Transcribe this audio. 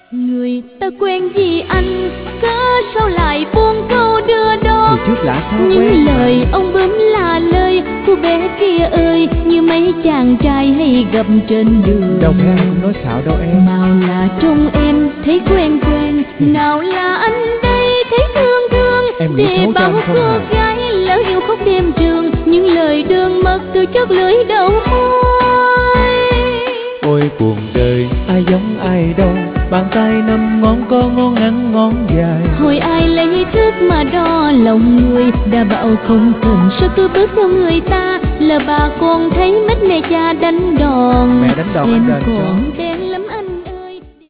Người ta quen vì anh, cớ sao lại buông câu đưa đón. Thì trước lạ sao những quen lời ông bướm là lời cô bé kia ơi, như mấy chàng trai hay gặp trên đường. Đâu phải ai cũng nói xạo đâu em. Nào là trong em thấy quen quen, nào là anh đây thấy thương thương. Em nghĩ để xấu cho bao anh không cô hả? gái lỡ yêu khóc đêm trường, những lời đường mật từ chót lưỡi đầu môi. Ôi buồn đời ai giống ai đâu, bàn tay 5 ngón có ngón ngắn ngón dài. Hồi ai lấy thước mà đo lòng người, đã bảo không cần sao cứ bước theo người ta. Là bà con thấy mất mẹ cha đánh đòn, Mẹ đánh đòn em anh đền cho. còn đem